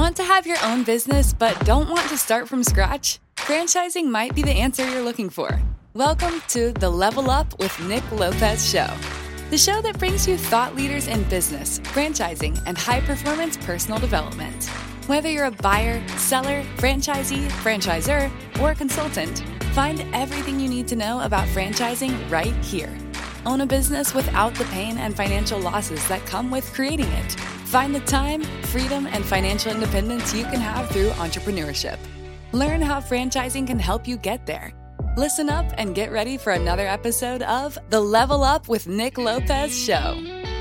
Want to have your own business but don't want to start from scratch? Franchising might be the answer you're looking for. Welcome to the Level Up with Nick Lopez show. The show that brings you thought leaders in business, franchising, and high-performance personal development. Whether you're a buyer, seller, franchisee, franchisor, or consultant, find everything you need to know about franchising right here. Own a business without the pain and financial losses that come with creating it. Find the time, freedom, and financial independence you can have through entrepreneurship. Learn how franchising can help you get there. Listen up and get ready for another episode of the Level Up with Nick Lopez show.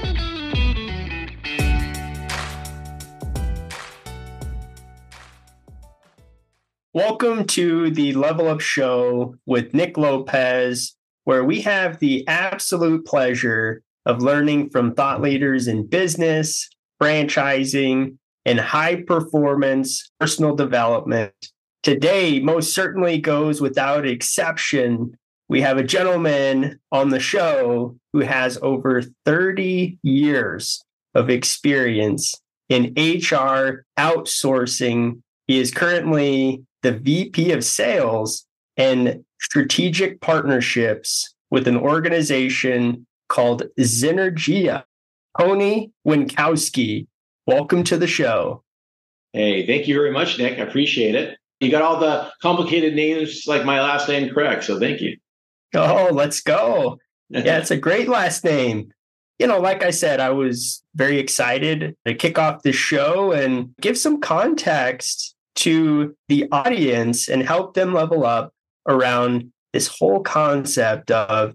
Welcome to the Level Up show with Nick Lopez, where we have the absolute pleasure of learning from thought leaders in business, franchising, and high-performance personal development. Today, most certainly goes without exception. We have a gentleman on the show who has over 30 years of experience in HR outsourcing. He is currently the VP of Sales and Strategic Partnerships with an organization called Zenergia. Tony Winkowski, welcome to the show. Hey, thank you very much, Nick. I appreciate it. You got all the complicated names like my last name correct, so thank you. Oh, let's go. Yeah, it's a great last name. You know, like I said, I was very excited to kick off the show and give some context to the audience and help them level up around this whole concept of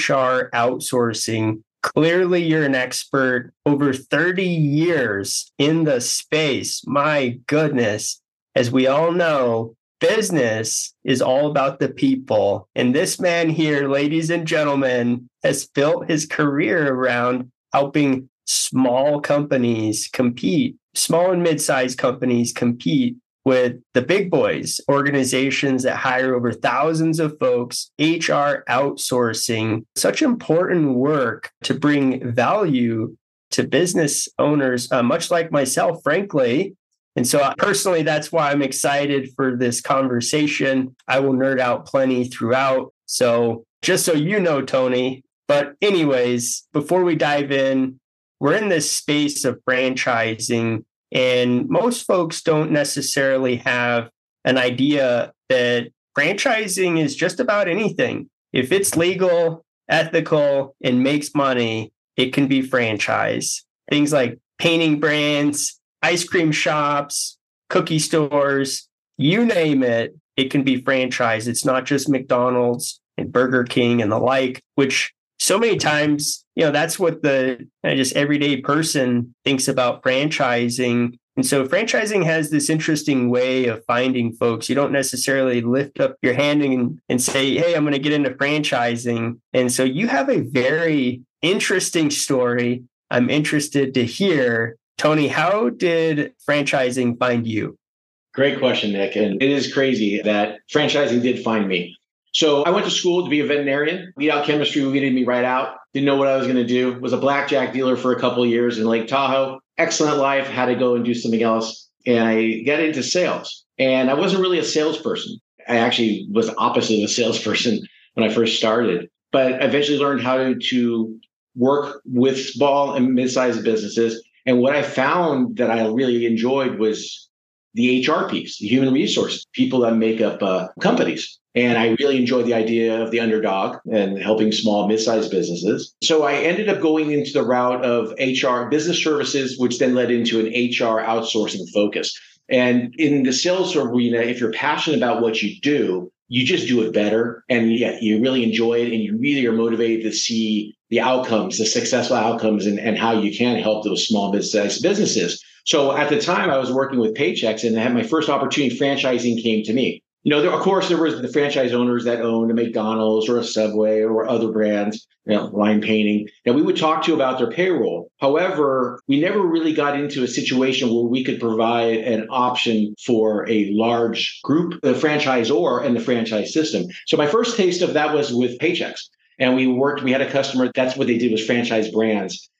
HR outsourcing. Clearly, you're an expert, over 30 years in the space. My goodness. As we all know, business is all about the people. And this man here, ladies and gentlemen, has built his career around helping small companies compete, small and mid-sized companies compete with the big boys, organizations that hire over thousands of folks, HR outsourcing, such important work to bring value to business owners, much like myself, frankly. And so personally, that's why I'm excited for this conversation. I will nerd out plenty throughout. So just so you know, Tony. But anyways, before we dive in, we're in this space of franchising. And most folks don't necessarily have an idea that franchising is just about anything. If it's legal, ethical, and makes money, it can be franchise. Things like painting brands, ice cream shops, cookie stores, you name it, it can be franchise. It's not just McDonald's and Burger King and the like, which so many times, you know, that's what the just everyday person thinks about franchising. And so franchising has this interesting way of finding folks. You don't necessarily lift up your hand and say, hey, I'm going to get into franchising. And so you have a very interesting story. I'm interested to hear. Tony, how did franchising find you? Great question, Nick. And it is crazy that franchising did find me. So I went to school to be a veterinarian. Weed out chemistry weeded me right out. Didn't know what I was going to do. Was a blackjack dealer for a couple of years in Lake Tahoe. Excellent life. Had to go and do something else. And I got into sales. And I wasn't really a salesperson. I actually was the opposite of a salesperson when I first started. But I eventually learned how to work with small and mid-sized businesses. And what I found that I really enjoyed was the HR piece, the human resources, people that make up companies. And I really enjoyed the idea of the underdog and helping small, mid-sized businesses. So I ended up going into the route of HR business services, which then led into an HR outsourcing focus. And in the sales arena, if you're passionate about what you do, you just do it better. And yeah, you really enjoy it and you really are motivated to see the outcomes, the successful outcomes, and how you can help those small, mid-sized businesses. So at the time, I was working with Paychex and I had my first opportunity, franchising came to me. You know, of course, there was the franchise owners that owned a McDonald's or a Subway or other brands, you know, line painting, that we would talk to about their payroll. However, we never really got into a situation where we could provide an option for a large group, the franchisor and the franchise system. So my first taste of that was with Paychex. And we had a customer, that's what they did was franchise brands.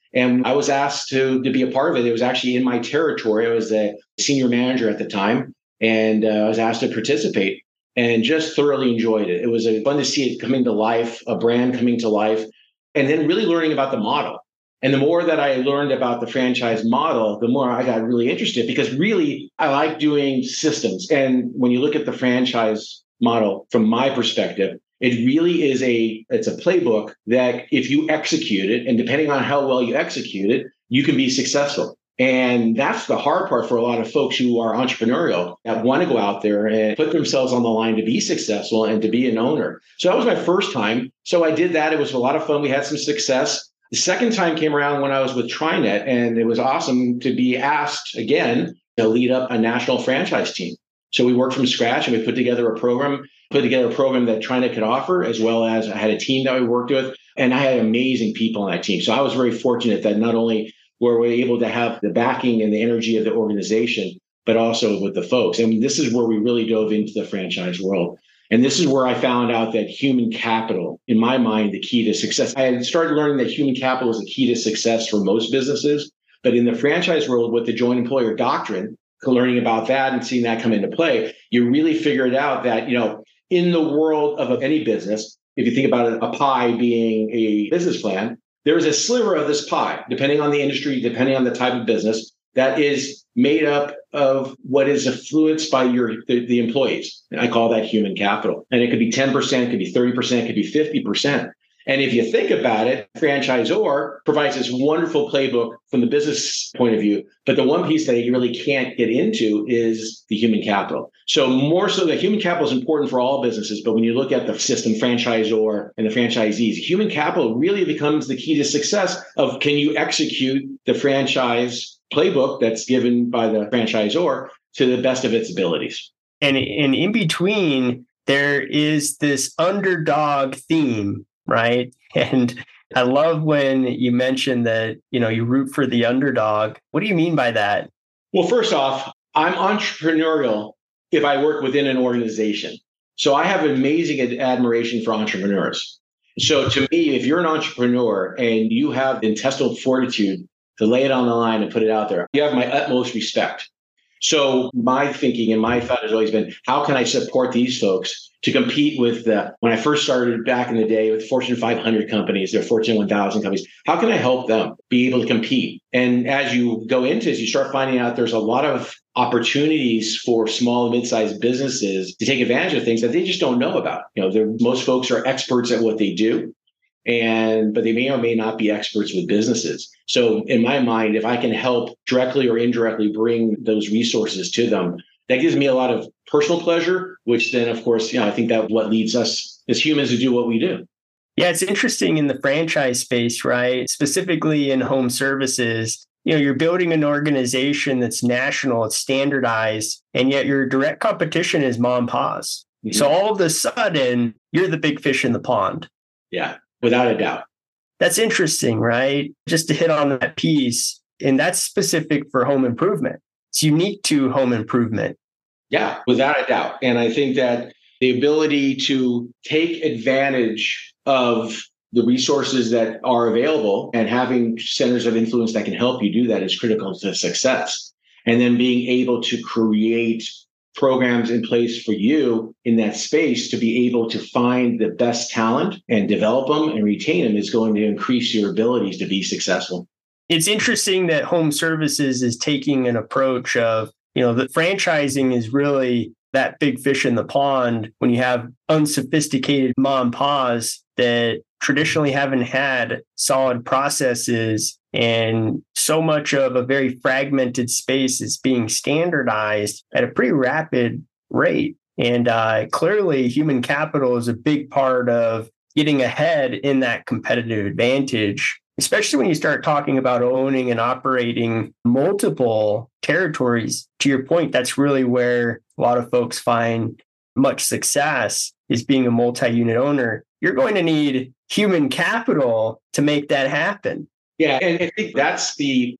And I was asked to be a part of it. It was actually in my territory. I was the senior manager at the time, and I was asked to participate and just thoroughly enjoyed it. It was fun to see it coming to life, a brand coming to life, and then really learning about the model. And the more that I learned about the franchise model, the more I got really interested, because really I like doing systems. And when you look at the franchise model from my perspective, it really is it's a playbook that if you execute it, and depending on how well you execute it, you can be successful. And that's the hard part for a lot of folks who are entrepreneurial that want to go out there and put themselves on the line to be successful and to be an owner. So that was my first time. So I did that. It was a lot of fun. We had some success. The second time came around when I was with TriNet, and it was awesome to be asked again to lead up a national franchise team. So we worked from scratch and we put together a program that TriNet could offer, as well as I had a team that we worked with, and I had amazing people on that team. So I was very fortunate that not only were we able to have the backing and the energy of the organization, but also with the folks. And this is where we really dove into the franchise world. And this is where I found out that human capital, in my mind, the key to success. I had started learning that human capital is the key to success for most businesses. But in the franchise world, with the joint employer doctrine, learning about that and seeing that come into play, you really figured out that, in the world of any business, if you think about it, a pie being a business plan, there is a sliver of this pie, depending on the industry, depending on the type of business, that is made up of what is influenced by the employees. And I call that human capital. And it could be 10%, it could be 30%, it could be 50%. And if you think about it, franchisor provides this wonderful playbook from the business point of view. But the one piece that you really can't get into is the human capital. So more so, the human capital is important for all businesses. But when you look at the system franchisor and the franchisees, human capital really becomes the key to success of, can you execute the franchise playbook that's given by the franchisor to the best of its abilities. And in between, there is this underdog theme, right? And I love when you mentioned that, you root for the underdog. What do you mean by that? Well, first off, I'm entrepreneurial if I work within an organization. So I have amazing admiration for entrepreneurs. So to me, if you're an entrepreneur and you have the intestinal fortitude to lay it on the line and put it out there, you have my utmost respect. So my thinking and my thought has always been, how can I support these folks to compete with when I first started back in the day with Fortune 500 companies, their Fortune 1000 companies, how can I help them be able to compete? And as you go into this, you start finding out there's a lot of opportunities for small and mid-sized businesses to take advantage of things that they just don't know about. Most folks are experts at what they do, but they may or may not be experts with businesses. So in my mind, if I can help directly or indirectly bring those resources to them, that gives me a lot of personal pleasure, which then, of course, I think that what leads us as humans to do what we do. Yeah, it's interesting in the franchise space, right? Specifically in home services, you're building an organization that's national, it's standardized, and yet your direct competition is mom and pa's. Mm-hmm. So all of a sudden, you're the big fish in the pond. Yeah, without a doubt. That's interesting, right? Just to hit on that piece, and that's specific for home improvement. It's unique to home improvement. Yeah, without a doubt. And I think that the ability to take advantage of the resources that are available and having centers of influence that can help you do that is critical to success. And then being able to create programs in place for you in that space to be able to find the best talent and develop them and retain them is going to increase your abilities to be successful. It's interesting that home services is taking an approach of, that franchising is really that big fish in the pond when you have unsophisticated mom and pa's that traditionally haven't had solid processes, and so much of a very fragmented space is being standardized at a pretty rapid rate. And clearly, human capital is a big part of getting ahead in that competitive advantage, especially when you start talking about owning and operating multiple territories. To your point, that's really where a lot of folks find much success, is being a multi-unit owner. You're going to need human capital to make that happen. Yeah. And I think that's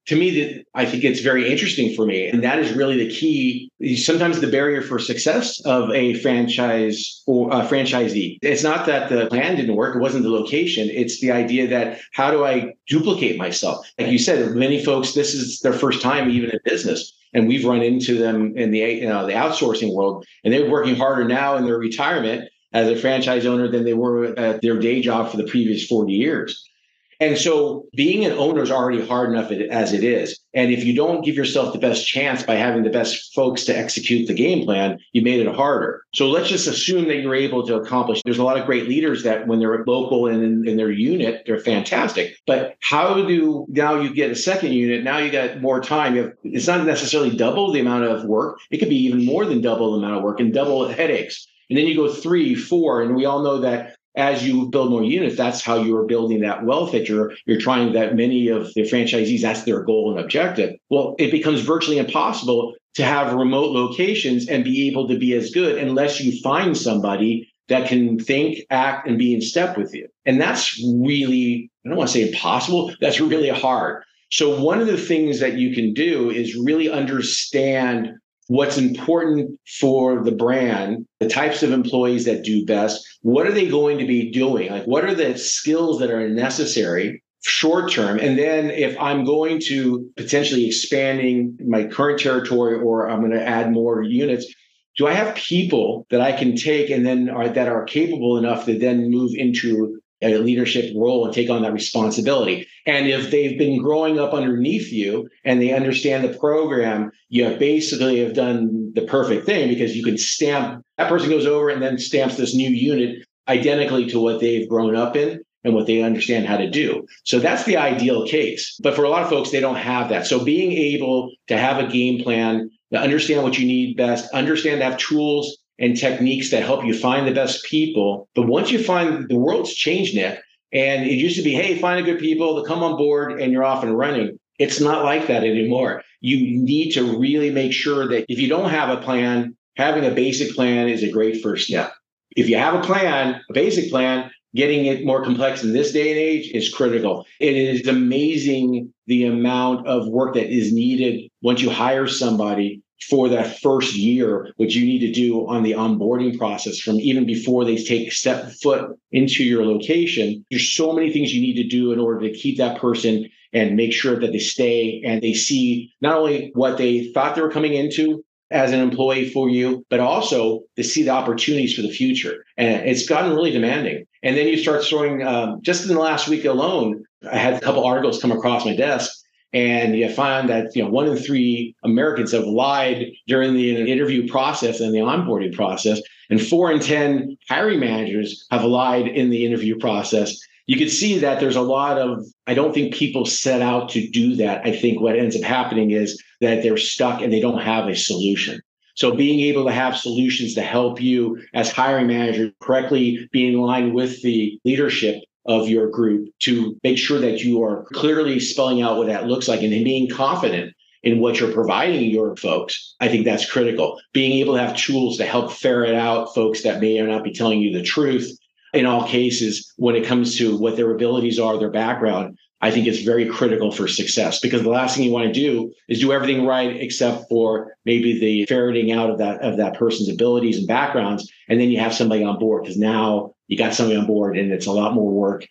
I think it's very interesting for me. And that is really the key. Sometimes the barrier for success of a franchise or a franchisee. It's not that the plan didn't work. It wasn't the location. It's the idea that how do I duplicate myself? Like you said, many folks, this is their first time even in business. And we've run into them in the outsourcing world, and they're working harder now in their retirement as a franchise owner than they were at their day job for the previous 40 years. And so being an owner is already hard enough as it is. And if you don't give yourself the best chance by having the best folks to execute the game plan, you made it harder. So let's just assume that you're able to accomplish. There's a lot of great leaders that when they're local and in their unit, they're fantastic. But now you get a second unit, now you got more time. It's not necessarily double the amount of work. It could be even more than double the amount of work and double headaches. And then you go 3, 4, and we all know that as you build more units, that's how you are building that wealth that you're trying, that many of the franchisees, that's their goal and objective. Well, it becomes virtually impossible to have remote locations and be able to be as good unless you find somebody that can think, act, and be in step with you. And that's really, I don't want to say impossible, that's really hard. So one of the things that you can do is really understand what's important for the brand, the types of employees that do best, what are they going to be doing? Like, what are the skills that are necessary short term? And then if I'm going to potentially expanding my current territory or I'm going to add more units, do I have people that I can take and then that are capable enough to then move into a leadership role and take on that responsibility? And if they've been growing up underneath you and they understand the program, you basically have done the perfect thing, because you can stamp, that person goes over and then stamps this new unit identically to what they've grown up in and what they understand how to do. So that's the ideal case. But for a lot of folks, they don't have that. So being able to have a game plan, to understand what you need best, understand to have tools and techniques that help you find the best people. But once you find, the world's changed, Nick, and it used to be, hey, find a good people to come on board and you're off and running. It's not like that anymore. You need to really make sure that if you don't have a plan, having a basic plan is a great first step. If you have a plan, a basic plan, getting it more complex in this day and age is critical. It is amazing the amount of work that is needed once you hire somebody for that first year, which you need to do on the onboarding process from even before they step foot into your location. There's so many things you need to do in order to keep that person and make sure that they stay and they see not only what they thought they were coming into as an employee for you, but also to see the opportunities for the future. And it's gotten really demanding. And then you start throwing, just in the last week alone, I had a couple articles come across my desk. And you find that 1 in 3 Americans have lied during the interview process and the onboarding process, and 4 in 10 hiring managers have lied in the interview process. You could see that there's a lot of, I don't think people set out to do that. I think what ends up happening is that they're stuck and they don't have a solution. So being able to have solutions to help you as hiring manager correctly be in line with the leadership of your group to make sure that you are clearly spelling out what that looks like and then being confident in what you're providing your folks. I think that's critical. Being able to have tools to help ferret out folks that may or not be telling you the truth in all cases when it comes to what their abilities are, their background. I think it's very critical for success, because the last thing you want to do is do everything right except for maybe the ferreting out of that person's abilities and backgrounds. And then you have somebody on board, because now you got somebody on board and it's a lot more work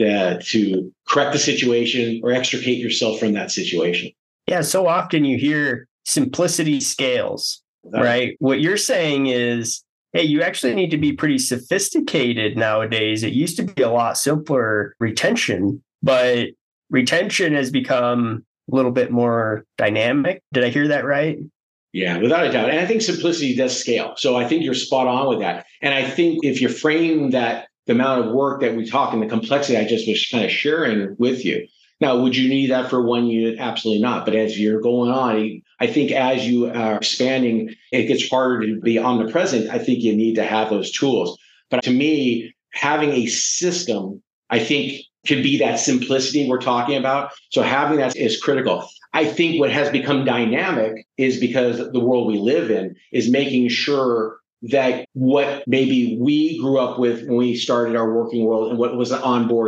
to correct the situation or extricate yourself from that situation. Yeah. So often you hear simplicity scales, right? What you're saying is, hey, you actually need to be pretty sophisticated nowadays. It used to be a lot simpler retention, but retention has become a little bit more dynamic. Did I hear that right? Yeah, without a doubt. And I think simplicity does scale. So I think you're spot on with that. And I think if you frame that, the amount of work that we talk and the complexity I just was kind of sharing with you. Now, would you need that for one unit? Absolutely not. But as you're going on, I think as you are expanding, it gets harder to be omnipresent. I think you need to have those tools. But to me, having a system, I think, could be that simplicity we're talking about. So having that is critical. I think what has become dynamic is because the world we live in is making sure that what maybe we grew up with when we started our working world and what was onboarding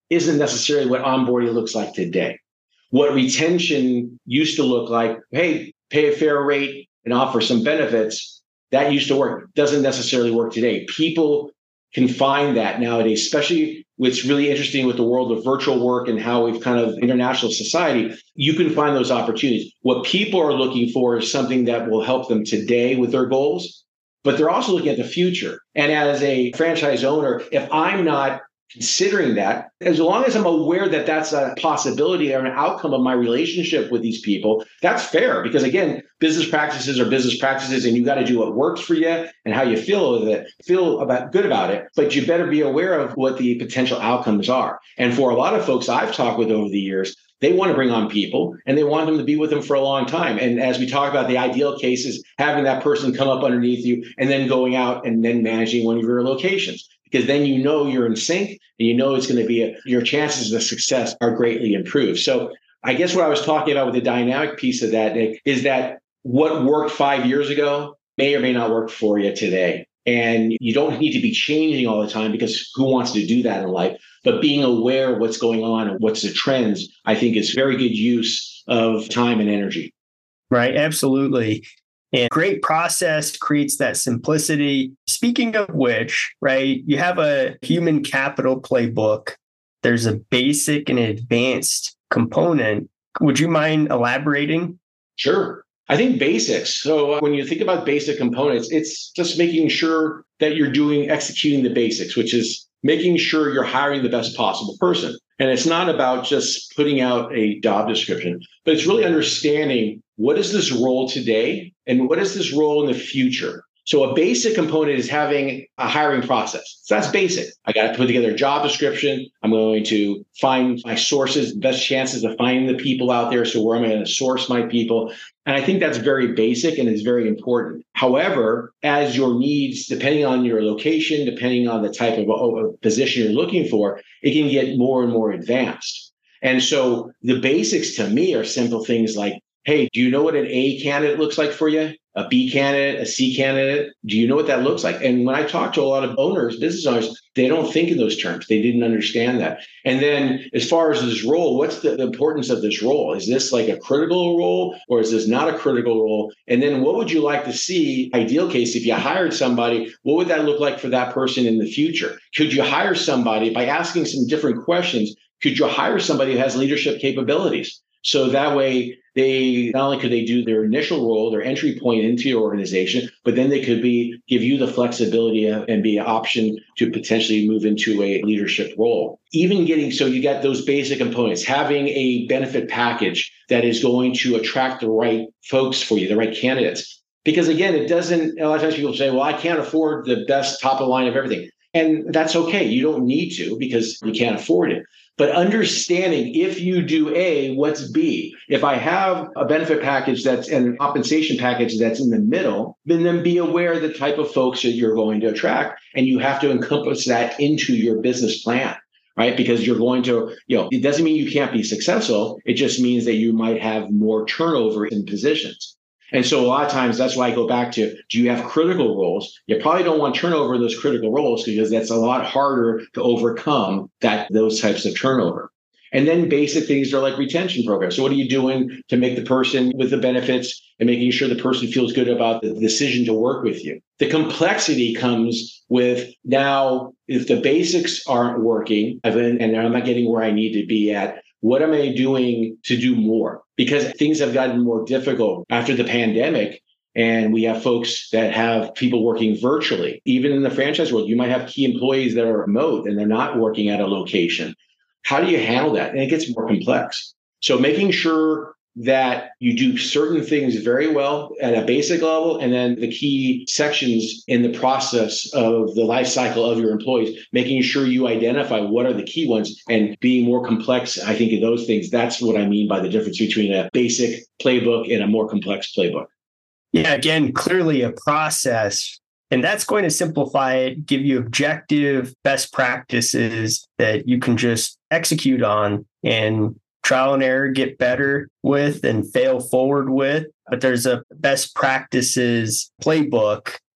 isn't necessarily what onboarding looks like today. What retention used to look like, hey, pay a fair rate and offer some benefits, that used to work. Doesn't necessarily work today. People can find that nowadays, especially what's really interesting with the world of virtual work and how we've kind of international society, you can find those opportunities. What people are looking for is something that will help them today with their goals, but they're also looking at the future. And as a franchise owner, if I'm not considering that, as long as I'm aware that that's a possibility or an outcome of my relationship with these people, that's fair. Because again, business practices are business practices, and you got to do what works for you and how you feel with it, good about it. But you better be aware of what the potential outcomes are. And for a lot of folks I've talked with over the years, they want to bring on people and they want them to be with them for a long time. And as we talk about, the ideal case is having that person come up underneath you and then going out and then managing one of your locations. Because then you know you're in sync and you know it's going to be your chances of success are greatly improved. So I guess what I was talking about with the dynamic piece of that, Nick, is that what worked 5 years ago may or may not work for you today. And you don't need to be changing all the time, because who wants to do that in life? But being aware of what's going on and what's the trends, I think is very good use of time and energy. Right. Absolutely. And great process creates that simplicity. Speaking of which, right, you have a human capital playbook. There's a basic and advanced component. Would you mind elaborating? Sure. I think basics. So when you think about basic components, it's just making sure that you're executing the basics, which is making sure you're hiring the best possible person. And it's not about just putting out a job description, but it's really understanding what is this role today and what is this role in the future. So a basic component is having a hiring process. So that's basic. I got to put together a job description. I'm going to find my sources, best chances of finding the people out there. So where am I going to source my people? And I think that's very basic and is very important. However, as your needs, depending on your location, depending on the type of position you're looking for, it can get more and more advanced. And so the basics to me are simple things like, hey, do you know what an A candidate looks like for you? A B candidate, a C candidate? Do you know what that looks like? And when I talk to a lot of owners, business owners, they don't think in those terms. They didn't understand that. And then as far as this role, what's the importance of this role? Is this like a critical role or is this not a critical role? And then what would you like to see, ideal case, if you hired somebody, what would that look like for that person in the future? Could you hire somebody by asking some different questions? Could you hire somebody who has leadership capabilities? So that way, they not only could they do their initial role, their entry point into your organization, but then they could give you the flexibility and be an option to potentially move into a leadership role. So you got those basic components, having a benefit package that is going to attract the right folks for you, the right candidates. Because again, a lot of times people say, well, I can't afford the best top of the line of everything. And that's okay. You don't need to because you can't afford it. But understanding if you do A, what's B? If I have a benefit package and a compensation package that's in the middle, then be aware of the type of folks that you're going to attract. And you have to encompass that into your business plan, right? Because you're going to, it doesn't mean you can't be successful. It just means that you might have more turnover in positions. And so a lot of times, that's why I go back to, do you have critical roles? You probably don't want turnover in those critical roles because that's a lot harder to overcome those types of turnover. And then basic things are like retention programs. So what are you doing to make the person with the benefits and making sure the person feels good about the decision to work with you? The complexity comes with now, if the basics aren't working and I'm not getting where I need to be at, what am I doing to do more? Because things have gotten more difficult after the pandemic. And we have folks that have people working virtually. Even in the franchise world, you might have key employees that are remote and they're not working at a location. How do you handle that? And it gets more complex. So making sure that you do certain things very well at a basic level, and then the key sections in the process of the life cycle of your employees, making sure you identify what are the key ones and being more complex. I think of those things. That's what I mean by the difference between a basic playbook and a more complex playbook. Yeah, again, clearly a process. And that's going to simplify it, give you objective best practices that you can just execute on and trial and error, get better with and fail forward with. But there's a best practices playbook.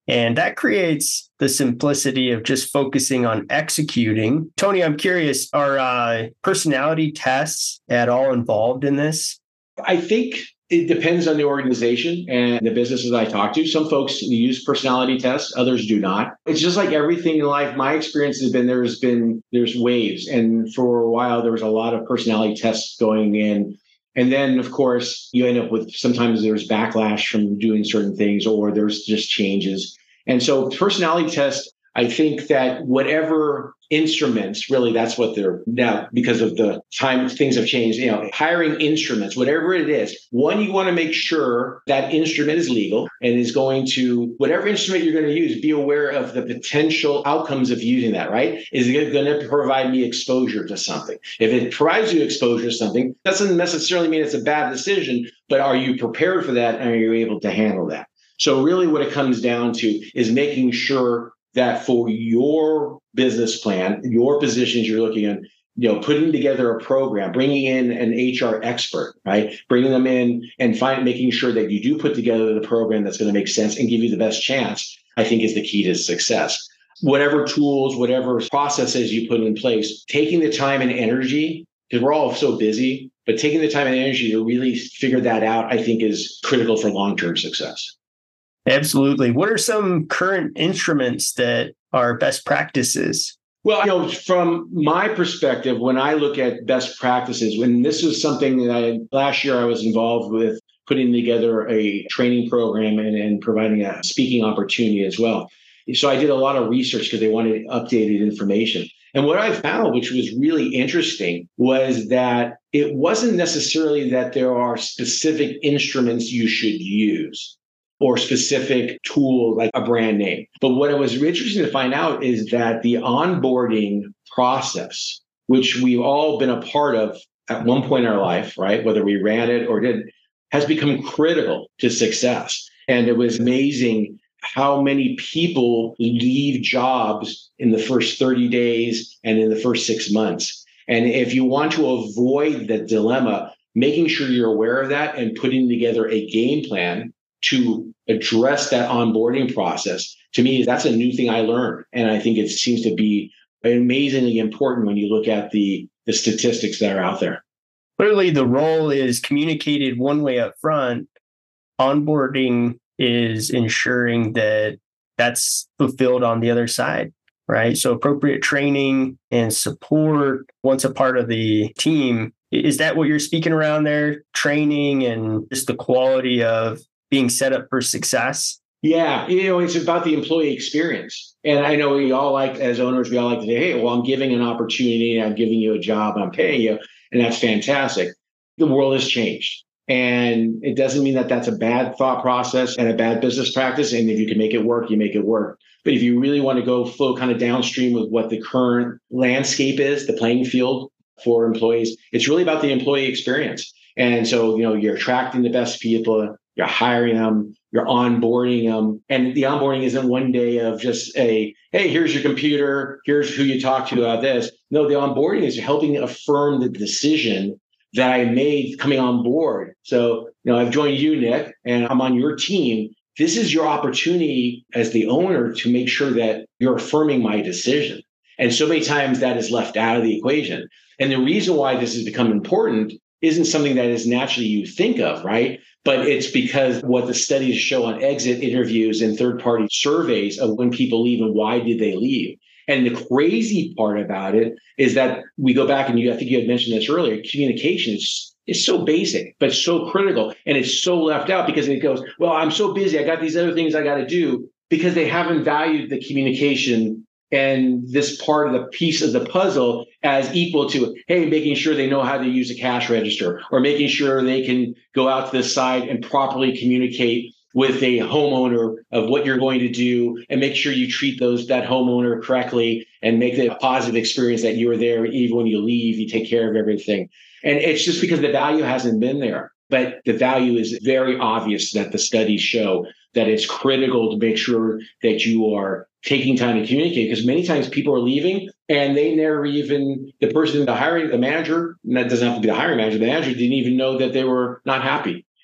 And that creates the simplicity of just focusing on executing. Tony, I'm curious, are personality tests at all involved in this? I think it depends on the organization and the businesses I talk to. Some folks use personality tests, others do not. It's just like everything in life. My experience has been there's waves. And for a while, there was a lot of personality tests going in. And then, of course, you end up with sometimes there's backlash from doing certain things, or there's just changes. And so personality tests, I think that whatever instruments, really, that's what they're now, because of the time things have changed, hiring instruments, whatever it is. One, you want to make sure that instrument is legal and is going to, whatever instrument you're going to use, be aware of the potential outcomes of using that, right? Is it going to provide me exposure to something? If it provides you exposure to something, that doesn't necessarily mean it's a bad decision, but are you prepared for that and are you able to handle that? So really what it comes down to is making sure that for your business plan, your positions you're looking at, putting together a program, bringing in an HR expert, right? Bringing them in and making sure that you do put together the program that's going to make sense and give you the best chance, I think is the key to success. Whatever tools, whatever processes you put in place, taking the time and energy, because we're all so busy, but taking the time and energy to really figure that out, I think is critical for long-term success. Absolutely. What are some current instruments that are best practices? Well, from my perspective, when I look at best practices, when this is something that last year I was involved with putting together a training program and providing a speaking opportunity as well. So I did a lot of research because they wanted updated information. And what I found, which was really interesting, was that it wasn't necessarily that there are specific instruments you should use or specific tool like a brand name. But what it was interesting to find out is that the onboarding process, which we've all been a part of at one point in our life, right, whether we ran it or didn't, has become critical to success. And it was amazing how many people leave jobs in the first 30 days and in the first 6 months. And if you want to avoid the dilemma, making sure you're aware of that and putting together a game plan to address that onboarding process, to me, that's a new thing I learned. And I think it seems to be amazingly important when you look at the statistics that are out there. Clearly, the role is communicated one way up front. Onboarding is ensuring that that's fulfilled on the other side, right? So appropriate training and support once a part of the team. Is that what you're speaking around there? Training and just the quality of being set up for success? Yeah, it's about the employee experience. And I know we all like, as owners, we all like to say, hey, well, I'm giving an opportunity, I'm giving you a job, I'm paying you, and that's fantastic. The world has changed. And it doesn't mean that that's a bad thought process and a bad business practice. And if you can make it work, you make it work. But if you really want to go flow kind of downstream with what the current landscape is, the playing field for employees, it's really about the employee experience. And so, you're attracting the best people, you're hiring them, you're onboarding them. And the onboarding isn't one day of just hey, here's your computer, here's who you talk to about this. No, the onboarding is helping affirm the decision that I made coming on board. So, I've joined you, Nick, and I'm on your team. This is your opportunity as the owner to make sure that you're affirming my decision. And so many times that is left out of the equation. And the reason why this has become important isn't something that is naturally you think of, right? But it's because what the studies show on exit interviews and third-party surveys of when people leave and why did they leave. And the crazy part about it is that we go back and I think you had mentioned this earlier, communication is so basic, but so critical. And it's so left out because it goes, well, I'm so busy. I got these other things I got to do, because they haven't valued the communication and this part of the piece of the puzzle as equal to, hey, making sure they know how to use a cash register, or making sure they can go out to the site and properly communicate with a homeowner of what you're going to do, and make sure you treat that homeowner correctly and make it a positive experience that you're there. Even when you leave, you take care of everything. And it's just because the value hasn't been there. But the value is very obvious that the studies show that it's critical to make sure that you are taking time to communicate, because many times people are leaving and they never even, the manager, and that doesn't have to be the hiring manager, the manager didn't even know that they were not happy.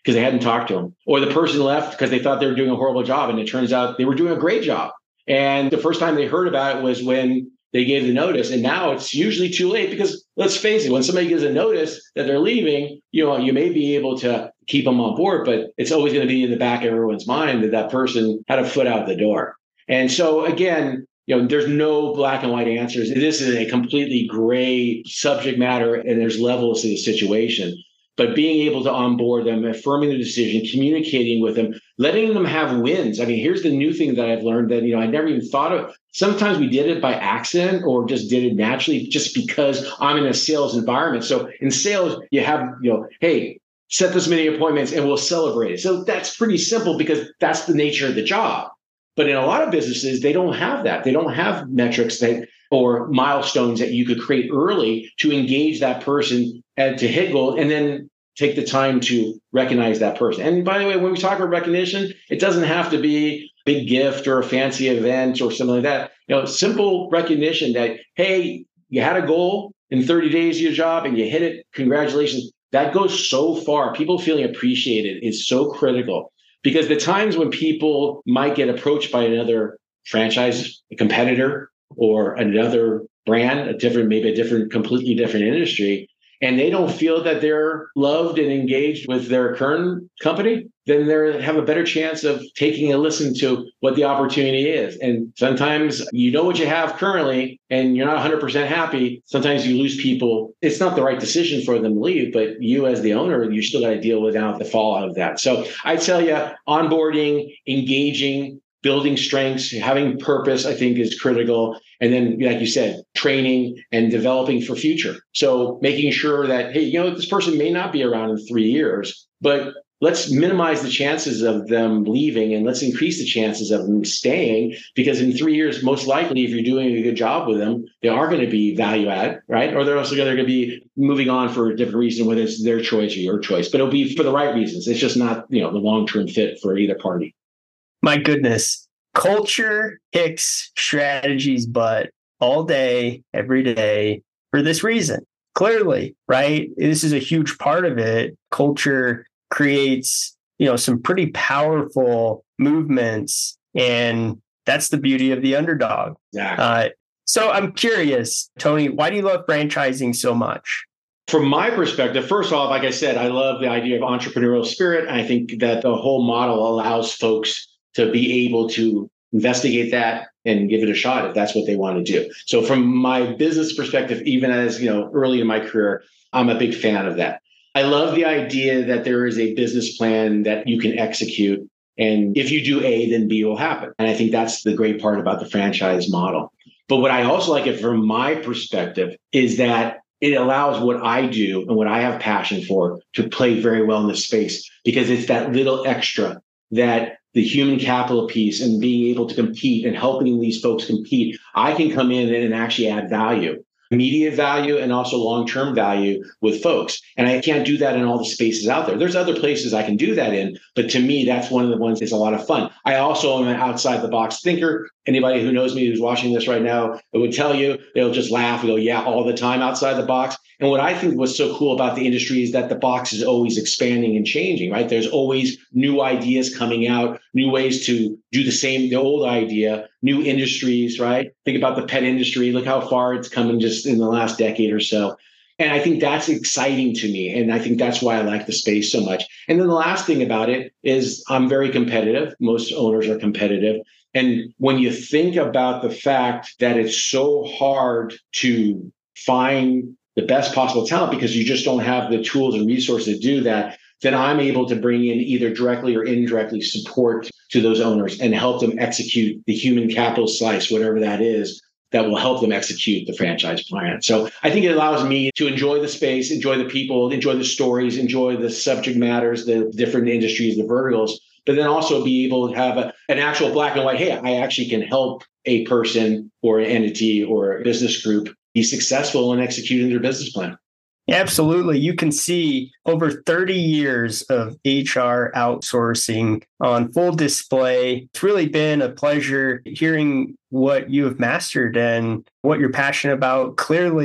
because they hadn't talked to them, or the person left because they thought they were doing a horrible job, and it turns out they were doing a great job. And the first time they heard about it was when they gave the notice. And now it's usually too late, because let's face it, when somebody gives a notice that they're leaving, you may be able to keep them on board, but it's always going to be in the back of everyone's mind that that person had a foot out the door. And so again, there's no black and white answers. This is a completely gray subject matter, and there's levels to the situation. But being able to onboard them, affirming the decision, communicating with them, letting them have wins. I mean, here's the new thing that I've learned that, I never even thought of. Sometimes we did it by accident or just did it naturally just because I'm in a sales environment. So in sales, you have, hey, set this many appointments and we'll celebrate it. So that's pretty simple because that's the nature of the job. But in a lot of businesses, they don't have that. They don't have metrics or milestones that you could create early to engage that person and to hit goal, and then take the time to recognize that person. And by the way, when we talk about recognition, it doesn't have to be a big gift or a fancy event or something like that. Simple recognition that, hey, you had a goal in 30 days of your job and you hit it. Congratulations. That goes so far. People feeling appreciated is so critical, because the times when people might get approached by another franchise, a competitor, or another brand, maybe a different, completely different industry, and they don't feel that they're loved and engaged with their current company, then they have a better chance of taking a listen to what the opportunity is. And sometimes you know what you have currently and you're not 100% happy. Sometimes you lose people. It's not the right decision for them to leave, but you as the owner, you still got to deal with now the fallout of that. So I tell you, onboarding, engaging, building strengths, having purpose, I think is critical. And then, like you said, training and developing for future. So making sure that, hey, this person may not be around in 3 years, but let's minimize the chances of them leaving and let's increase the chances of them staying, because in 3 years, most likely, if you're doing a good job with them, they are going to be value add, right? Or they're going to be moving on for a different reason, whether it's their choice or your choice, but it'll be for the right reasons. It's just not, the long-term fit for either party. My goodness. Culture kicks strategies butt all day, every day for this reason. Clearly, right? This is a huge part of it. Culture creates, some pretty powerful movements, and that's the beauty of the underdog. Exactly. So I'm curious, Tony, why do you love franchising so much? From my perspective, first off, like I said, I love the idea of entrepreneurial spirit. I think that the whole model allows folks to be able to investigate that and give it a shot if that's what they want to do. So from my business perspective, even as, early in my career, I'm a big fan of that. I love the idea that there is a business plan that you can execute. And if you do A, then B will happen. And I think that's the great part about the franchise model. But what I also like it from my perspective is that it allows what I do and what I have passion for to play very well in this space, because it's that little extra that the human capital piece and being able to compete and helping these folks compete, I can come in and actually add value, immediate value and also long-term value with folks. And I can't do that in all the spaces out there. There's other places I can do that in, but to me, that's one of the ones that's a lot of fun. I also am an outside the box thinker. Anybody who knows me who's watching this right now, it would tell you, they'll just laugh and go, yeah, all the time outside the box. And what I think was so cool about the industry is that the box is always expanding and changing, right? There's always new ideas coming out, new ways to do the old idea, new industries, right? Think about the pet industry. Look how far it's come just in the last decade or so. And I think that's exciting to me. And I think that's why I like the space so much. And then the last thing about it is I'm very competitive. Most owners are competitive. And when you think about the fact that it's so hard to find the best possible talent because you just don't have the tools and resources to do that, then I'm able to bring in either directly or indirectly support to those owners and help them execute the human capital slice, whatever that is, that will help them execute the franchise plan. So I think it allows me to enjoy the space, enjoy the people, enjoy the stories, enjoy the subject matters, the different industries, the verticals, but then also be able to have an actual black and white, hey, I actually can help a person or an entity or a business group be successful in executing their business plan. Absolutely. You can see over 30 years of HR outsourcing on full display. It's really been a pleasure hearing what you have mastered and what you're passionate about. Clearly,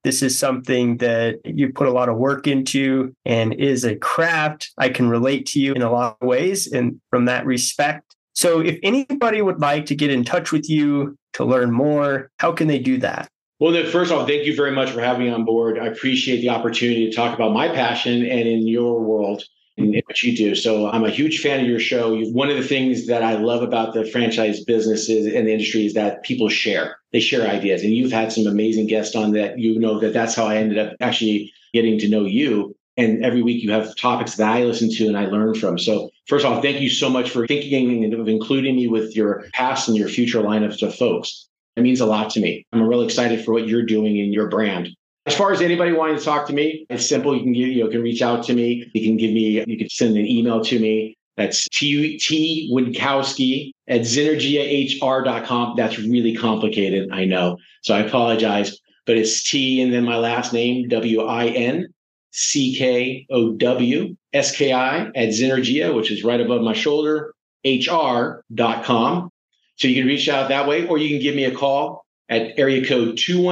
this is something that you put a lot of work into and is a craft. I can relate to you in a lot of ways and from that respect. So if anybody would like to get in touch with you to learn more, how can they do that? Well, Nick, first of all, thank you very much for having me on board. I appreciate the opportunity to talk about my passion and in your world and what you do. So I'm a huge fan of your show. One of the things that I love about the franchise businesses and the industry is that people share. They share ideas. And you've had some amazing guests on that. That's how I ended up actually getting to know you. And every week you have topics that I listen to and I learn from. So first of all, thank you so much for thinking of including me with your past and your future lineups of folks. It means a lot to me. I'm really excited for what you're doing in your brand. As far as anybody wanting to talk to me, it's simple. You can reach out to me. You can send an email to me. That's T Winkowski at Zynergiahr.com. That's really complicated, I know. So I apologize. But it's T and then my last name, WINCKOWSKI at Zynergia, which is right above my shoulder, HR.com. So you can reach out that way, or you can give me a call at area code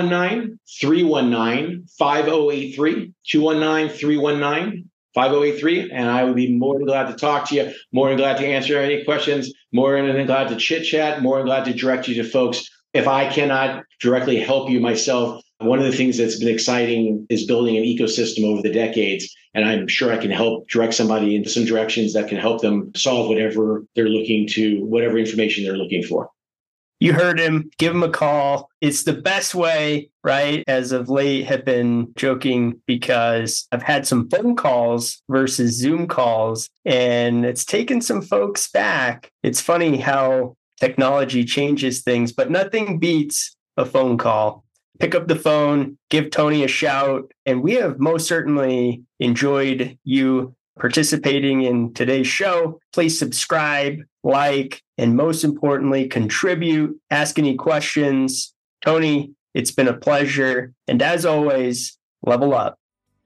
219-319-5083, 219-319-5083. And I would be more than glad to talk to you, more than glad to answer any questions, more than glad to chit chat, more than glad to direct you to folks. If I cannot directly help you myself, one of the things that's been exciting is building an ecosystem over the decades. And I'm sure I can help direct somebody into some directions that can help them solve whatever information they're looking for. You heard him. Give him a call. It's the best way, right? As of late, have been joking because I've had some phone calls versus Zoom calls, and it's taken some folks back. It's funny how technology changes things, but nothing beats a phone call. Pick up the phone, give Tony a shout, and we have most certainly enjoyed you participating in today's show. Please subscribe, like, and most importantly, contribute, ask any questions. Tony, it's been a pleasure. And as always, level up.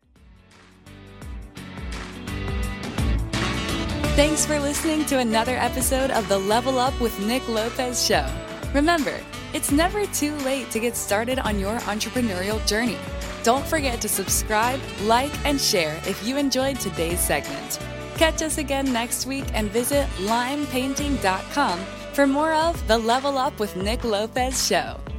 Thanks for listening to another episode of the Level Up with Nick Lopez show. Remember, it's never too late to get started on your entrepreneurial journey. Don't forget to subscribe, like, and share if you enjoyed today's segment. Catch us again next week and visit limepainting.com for more of the Level Up with Nick Lopez show.